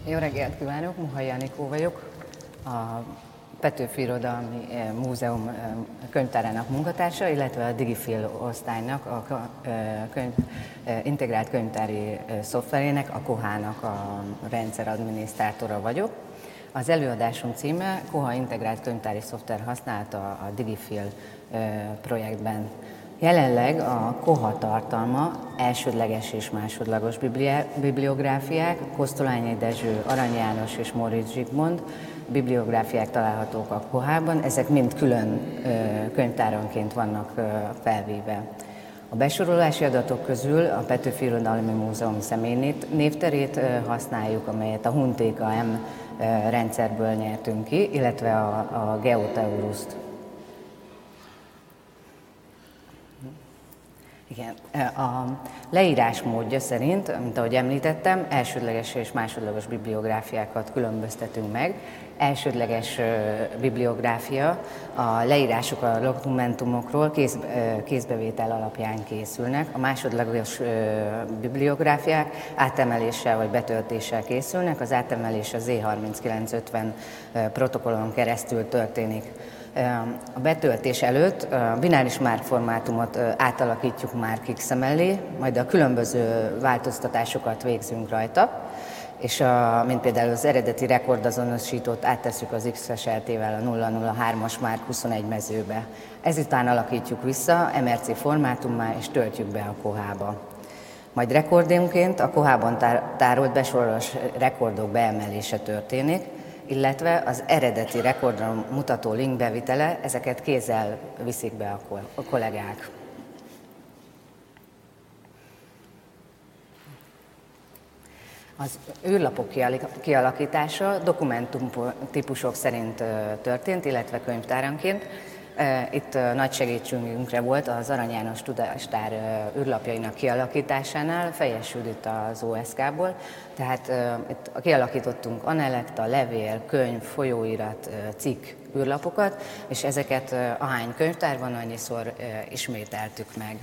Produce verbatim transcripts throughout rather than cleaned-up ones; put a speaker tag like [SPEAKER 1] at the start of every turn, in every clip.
[SPEAKER 1] Jó reggelt kívánok, Muhai Anikó vagyok, a Petőfi Irodalmi Múzeum könyvtárának munkatársa, illetve a Digifil osztálynak, a könyv, integrált könyvtári szoftverének, a Kohának a rendszeradminisztrátora vagyok. Az előadásunk címe Koha integrált könyvtári szoftver használata a Digifil projektben. Jelenleg a Koha tartalma elsődleges és másodlagos bibliográfiák, Kosztolányi Dezső, Arany János és Móricz Zsigmond bibliográfiák találhatók a Kohában, ezek mind külön könyvtáronként vannak felvéve. A besorolási adatok közül a Petőfi Irodalmi Múzeum személy névterét használjuk, amelyet a Huntéka M rendszerből nyertünk ki, illetve a, a Geoteuruszt. Igen, a leírás módja szerint, mint ahogy említettem, elsődleges és másodlagos bibliográfiákat különböztetünk meg. Elsődleges bibliográfia, a leírások a dokumentumokról kéz, kézbevétel alapján készülnek, a másodlagos bibliográfiák átemeléssel vagy betöltéssel készülnek, az átemelés a Z harminckilenc ötven protokollon keresztül történik. A betöltés előtt a bináris márk formátumot átalakítjuk márkig mellé, majd a különböző változtatásokat végzünk rajta, és a, mint például az eredeti rekordazonosítót áttesszük az X es el té-vel a nulla nulla hármas márk huszonegy mezőbe. Ezután alakítjuk vissza em er cé formátummá és töltjük be a Kohába. Majd rekordénként a Kohában tárolt besorolásos rekordok beemelése történik, illetve az eredeti rekordra mutató link bevitele, ezeket kézzel viszik be a kollégák. Az űrlapok kialakítása dokumentum típusok szerint történt, illetve könyvtáranként. Itt nagy segítségünkre volt az Arany János Tudástár űrlapjainak kialakításánál, Fejes Judit az o es ká-ból, tehát itt kialakítottunk anellekta, levél, könyv, folyóirat, cikk űrlapokat, és ezeket ahány könyvtár van, annyiszor ismételtük meg.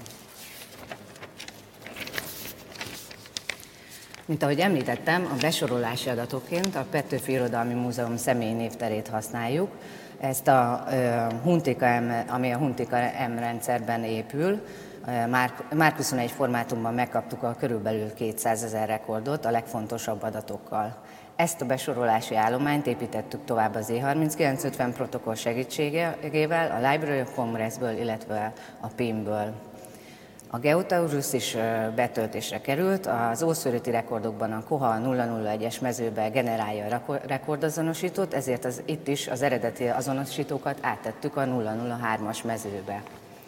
[SPEAKER 1] Mint ahogy említettem, a besorolási adatokként a Petőfi Irodalmi Múzeum személy névterét használjuk. Ezt a Huntéka M, ami a Huntéka M rendszerben épül, márk huszonegy formátumban megkaptuk a körülbelül kétszázezer rekordot a legfontosabb adatokkal. Ezt a besorolási állományt építettük tovább az Z harminckilenc ötven protokoll segítségével, a Library of Congress-ből, illetve a pé i em-ből. A Geoteurus is betöltésre került, az ószöröti rekordokban a Koha nulla nulla egyes mezőbe generálja a rekordazonosítót, ezért az, itt is az eredeti azonosítókat áttettük a nulla nulla hármas mezőbe.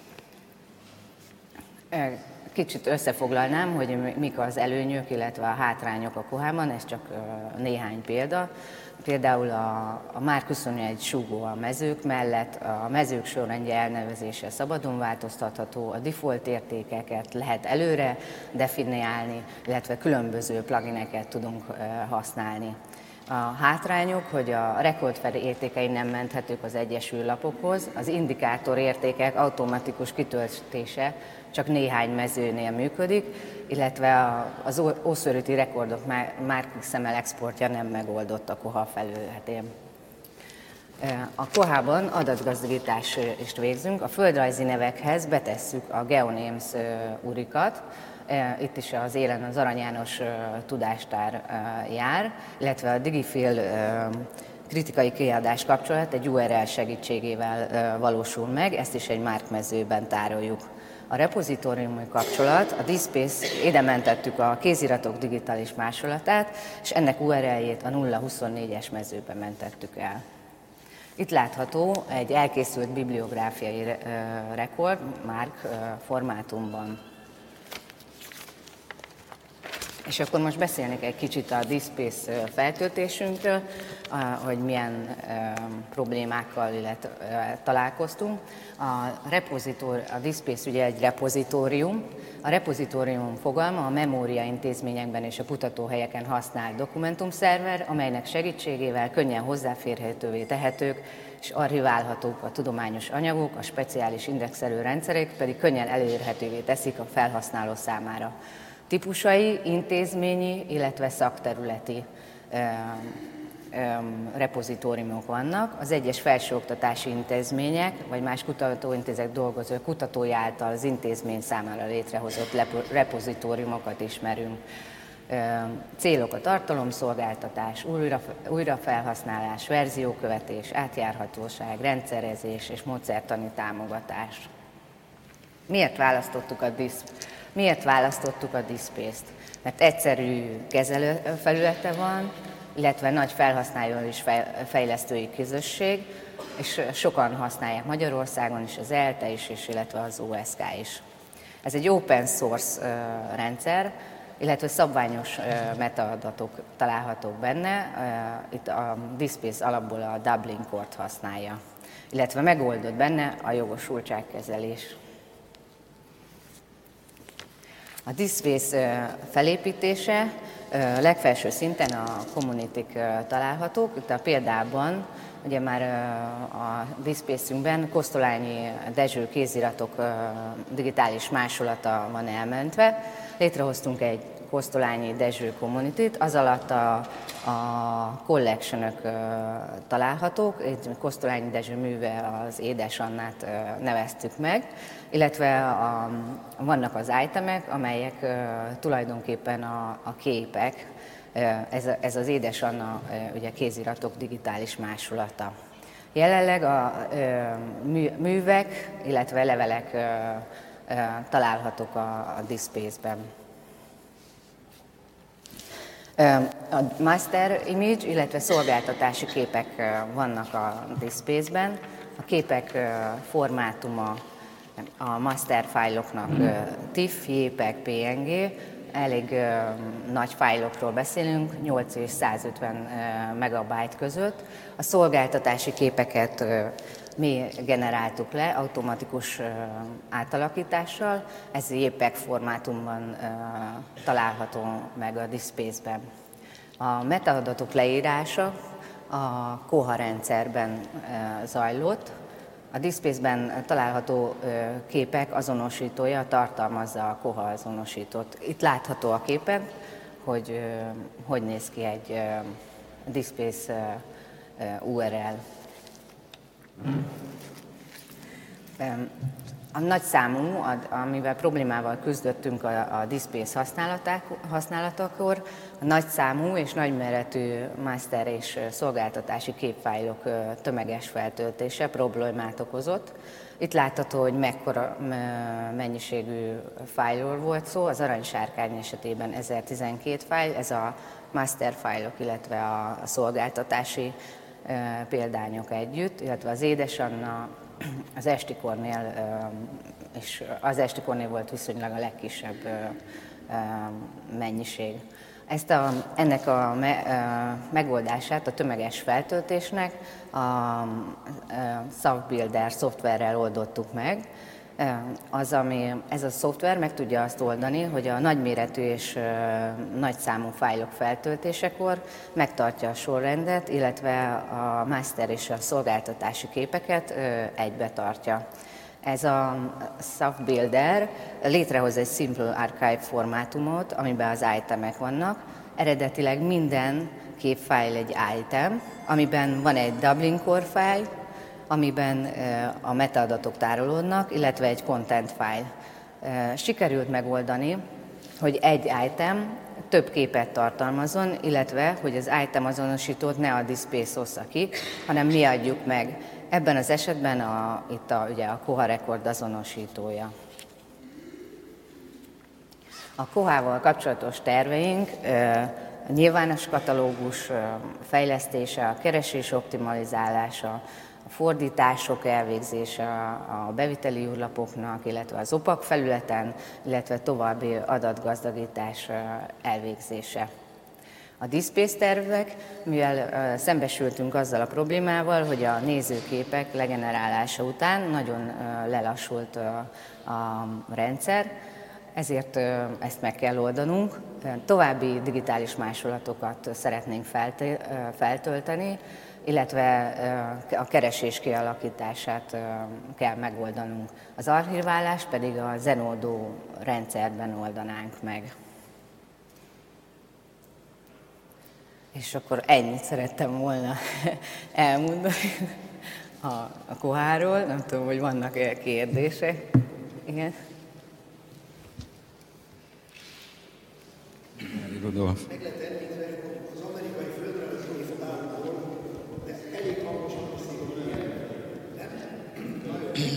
[SPEAKER 1] Kicsit összefoglalnám, hogy mik az előnyök, illetve a hátrányok a Kohában, ez csak néhány példa. Például a, a márk huszonegy súgó a mezők mellett, a mezők sorrendje elnevezése szabadon változtatható, a default értékeket lehet előre definiálni, illetve különböző plugineket tudunk használni. A hátrányok, hogy a rekordfed értékei nem menthetők az egyes űrlapokhoz, az indikátor értékek automatikus kitöltése csak néhány mezőnél működik, illetve az ószöröti rekordok márk iksz em el exportja nem megoldott a Koha felületén. A Kohában adatgazdagítást végzünk, a földrajzi nevekhez betesszük a GeoNames urikat, itt is az élen az Arany János Tudástár jár, illetve a Digifil kritikai kiadás kapcsolat egy u er el segítségével valósul meg, ezt is egy márkmezőben tároljuk. A repozitóriumi kapcsolat, a DSpace, ide mentettük a kéziratok digitális másolatát, és ennek u er eljét a nulla huszonnégyes mezőbe mentettük el. Itt látható egy elkészült bibliográfiai rekord, márk formátumban. És akkor most beszélnék egy kicsit a DSpace feltöltésünkről, hogy milyen problémákkal illetve találkoztunk. A, repozitor, a DSpace ugye egy repozitórium. A repozitórium fogalma a memória intézményekben és a kutatóhelyeken használt dokumentumszerver, amelynek segítségével könnyen hozzáférhetővé tehetők és archiválhatók a tudományos anyagok, a speciális indexelő rendszerek pedig könnyen elérhetővé teszik a felhasználó számára. Típusai intézményi, illetve szakterületi. repozitóriumok vannak. Az egyes felsőoktatási intézmények, vagy más kutatóintézetek dolgozó kutatói által az intézmény számára létrehozott repozitóriumokat ismerünk. Célok a tartalomszolgáltatás, újra, újrafelhasználás, verziókövetés, átjárhatóság, rendszerezés és módszertani támogatás. Miért választottuk a disz, miért választottuk a DISSpace-t? Mert egyszerű kezelőfelülete van, illetve nagy felhasználó és fejlesztői közösség, és sokan használják Magyarországon is, az E L T E is, és illetve az O S K is. Ez egy open source rendszer, illetve szabványos metaadatok találhatók benne. Itt a DISSpace alapból a Dublin Core-t használja, illetve megoldott benne a jogosultságkezelés. A DISSpace felépítése legfelső szinten a community-k találhatók. Itt a példában ugye már a DISSpace-ünkben Kosztolányi Dezső kéziratok digitális másolata van elmentve. Létrehoztunk egy Kosztolányi Dezső community-t, az alatt a, a collection-ök találhatók. Itt Kosztolányi Dezső műve, az Édesannát neveztük meg, illetve a, vannak az itemek, amelyek tulajdonképpen a, a képek, ez, ez az Édesanna ugye kéziratok digitális másolata. Jelenleg a művek, illetve levelek találhatók a, a DISSpace-ben. A master image, illetve szolgáltatási képek vannak a DISSpace-ben. A képek formátuma a master fájloknak TIFF, JPEG, P N G, elég nagy fájlokról beszélünk, nyolc és százötven megabyte között. A szolgáltatási képeket mi generáltuk le automatikus átalakítással, ez JPEG formátumban található meg a DISSpace-ben. A metaadatok leírása a Koha rendszerben zajlott. A DISSpace-ben található képek azonosítója tartalmazza a Koha azonosítót. Itt látható a képen, hogy hogy néz ki egy DISSpace U R L. A nagyszámú, amivel problémával küzdöttünk a DISSpace használatakor, a nagyszámú és nagyméretű master és szolgáltatási képfájlok tömeges feltöltése problémát okozott. Itt látható, hogy mekkora mennyiségű fájlról volt szó, az aranysárkány esetében ezertizenkét fájl, ez a master fájlok, illetve a szolgáltatási példányok együtt, illetve az Édesanna, az Estikornél, és az Estikornél volt viszonylag a legkisebb mennyiség. Ezt a, ennek a me, a megoldását a tömeges feltöltésnek a, a SafeBuilder szoftverrel oldottuk meg. Az, ami, ez a szoftver meg tudja azt oldani, hogy a nagyméretű és nagyszámú fájlok feltöltésekor megtartja a sorrendet, illetve a master és a szolgáltatási képeket egybe tartja. Ez a SafeBuilder létrehoz egy Simple Archive formátumot, amiben az itemek vannak. Eredetileg minden képfájl egy item, amiben van egy Dublin Core fájl, amiben a metaadatok tárolódnak, illetve egy content fájl. Sikerült megoldani, hogy egy item több képet tartalmazon, illetve hogy az item azonosítót ne a DISSpace ossza ki, hanem mi adjuk meg. Ebben az esetben a, itt a, ugye a Koha Record azonosítója. A Kohával kapcsolatos terveink a nyilvános katalógus fejlesztése, a keresés optimalizálása, a fordítások elvégzése a beviteli űrlapoknak, illetve az opak felületen, illetve további adatgazdagítás elvégzése. A DISSpace tervek, mivel szembesültünk azzal a problémával, hogy a nézőképek legenerálása után nagyon lelassult a rendszer, ezért ezt meg kell oldanunk. További digitális másolatokat szeretnénk feltölteni, illetve a keresés kialakítását kell megoldanunk. Az archiválást pedig a Zenodo rendszerben oldanánk meg. És akkor ennyit szerettem volna elmondani a, a koháról. Nem tudom, hogy vannak-e kérdések. Igen.
[SPEAKER 2] Rudolf.
[SPEAKER 3] Meg lehet említve, hogy az amerikai földrajzi névtárból, de elég hangosan beszélni, nem?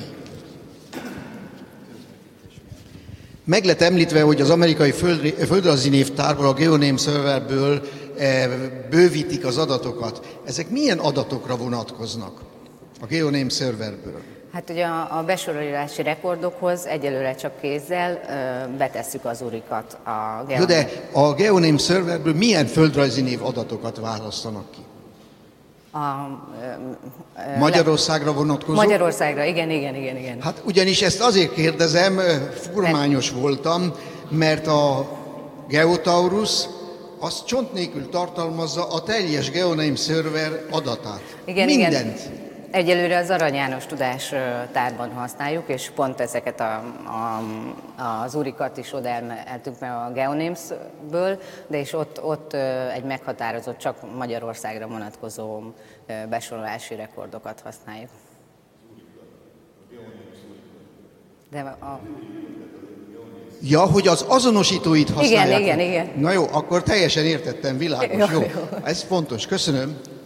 [SPEAKER 3] Meg lett említve, hogy az amerikai földrajzi névtárból, a GeoName Serverből e, bővítik az adatokat. Ezek milyen adatokra vonatkoznak a GeoName Serverből?
[SPEAKER 1] Hát ugye a, a besorolási rekordokhoz egyelőre csak kézzel ö, betesszük az urikat a GeoName.
[SPEAKER 3] Jó, de a GeoName Serverből milyen földrajzi név adatokat választanak ki?
[SPEAKER 1] A, ö, ö,
[SPEAKER 3] Magyarországra vonatkozó?
[SPEAKER 1] Magyarországra, igen, igen, igen, igen.
[SPEAKER 3] Hát ugyanis ezt azért kérdezem, furmányos voltam, mert a Geotaurus az csont nélkül tartalmazza a teljes GeoName Server adatát.
[SPEAKER 1] Igen,
[SPEAKER 3] mindent.
[SPEAKER 1] Igen. Egyelőre az Arany János tudástárban használjuk, és pont ezeket a, a, az urikat is oda emeltük meg a GeoNames-ből, de és ott, ott egy meghatározott, csak Magyarországra vonatkozó besorolási rekordokat használjuk. De a...
[SPEAKER 3] Ja, hogy az azonosítóit használják.
[SPEAKER 1] Igen, igen, igen.
[SPEAKER 3] Na jó, akkor teljesen értettem, világos.
[SPEAKER 1] Jó,
[SPEAKER 3] jó.
[SPEAKER 1] jó.
[SPEAKER 3] Ez fontos, köszönöm.